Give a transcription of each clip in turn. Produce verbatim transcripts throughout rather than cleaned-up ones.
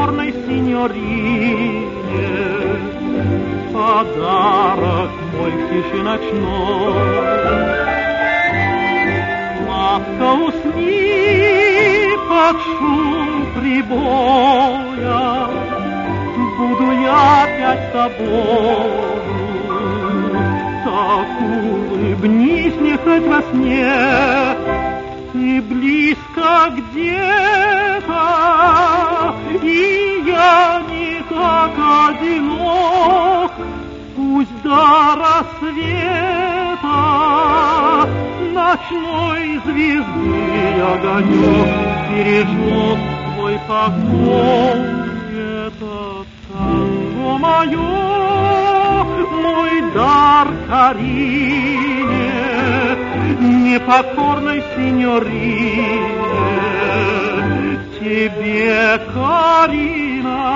непокорной синьорине подарок мой в тиши ночной. Сладко усни под шум прибоя, буду я опять с тобою. Так улыбнись мне хоть во сне, ты близко где-то, и я не так одинок. Пусть до рассвета ночной звезды огонек бережет твой покой. Это танго мое, мой дар Карине, непокорной синьорине, тебе, Карина.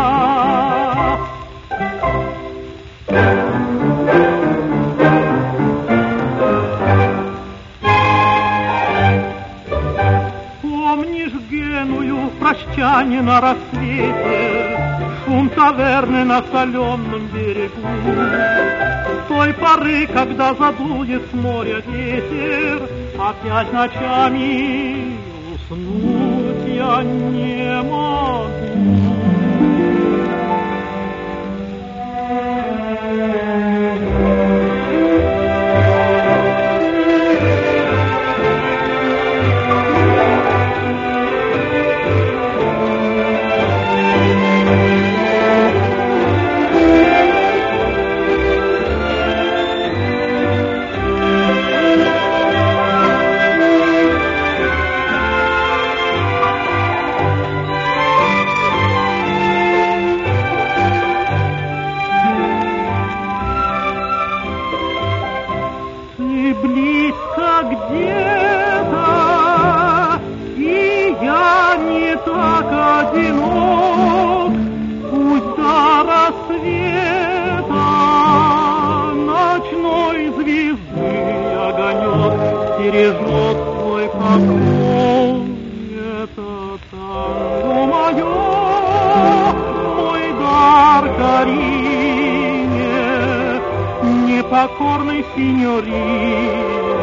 Помнишь Геную в прощанье на рассвете, шум таверны на соленом берегу? С той поры, когда задует с моря ветер, опять ночами уснуть я не могу. Близко где-то, и я не так одинок. Пусть до рассвета ночной звезды огонек бережет твой покой. Это танго мое, мой дар Карине, непокорной синьорине,